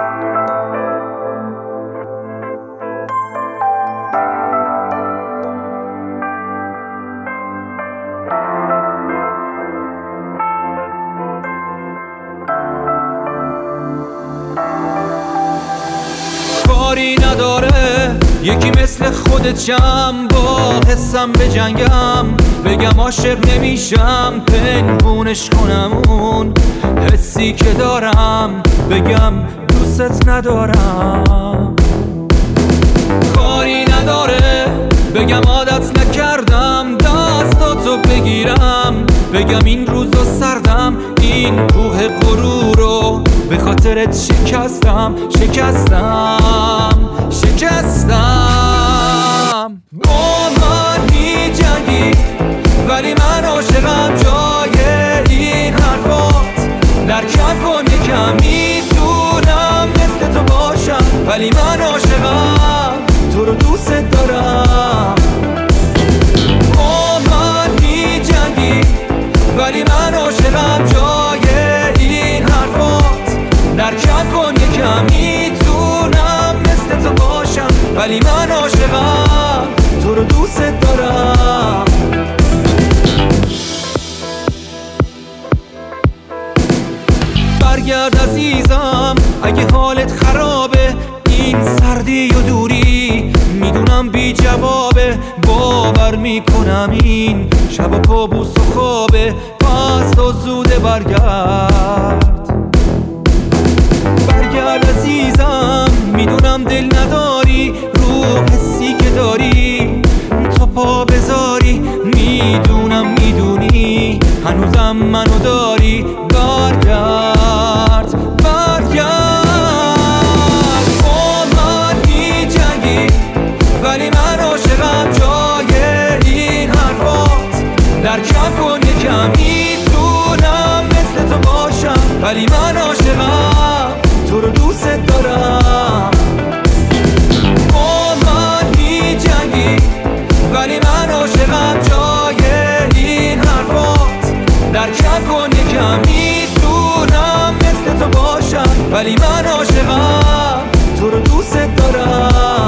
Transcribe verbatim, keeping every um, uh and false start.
کاری نداره یکی مثل خودت شم، با حسم به جنگم، بگم عاشق نمیشم، پنهونش کنم اون حسی که دارم، بگم دوست ندارم. کاری نداره بگم عادت نکردم دستاتو بگیرم، بگم این روزا سردم، این کوه غرورو به خاطرت شکستم شکستم شکستم. با من می جنگی ولی من عاشقم، جای این حرفات درکم کن یکم، میتونم مثل تو باشم ولی من عاشقم، تو رو دوست دارم. با من می جنگی ولی من عاشقم، جای این حرفات درکم کن یکم، میتونم مثل تو باشم ولی من عاشقم، تو رو دوست دارم. برگرد عزیزم اگه حالت خرابه، این سردی و دوری میدونم بی جوابه، باور میکنم این شب و کابوس و خوابه، پس تو زوده برگرد. برگرد عزیزم میدونم دل نداری، رو حسی که داری تو پا بذاری، میدونم میدونی هنوزم منو داری، برگرد برگرد. با من میجنگی ولی من عاشقم، جای این حرفات درکم کن یکم، میتونم مثل تو باشم ولی من عاشقم، تو رو دوست دارم. با من میجنگی ولی من عاشقم، جای این حرفات درکم کن یکم، میتونم مثل تو باشم ولی من عاشقم، تو رو دوست دارم.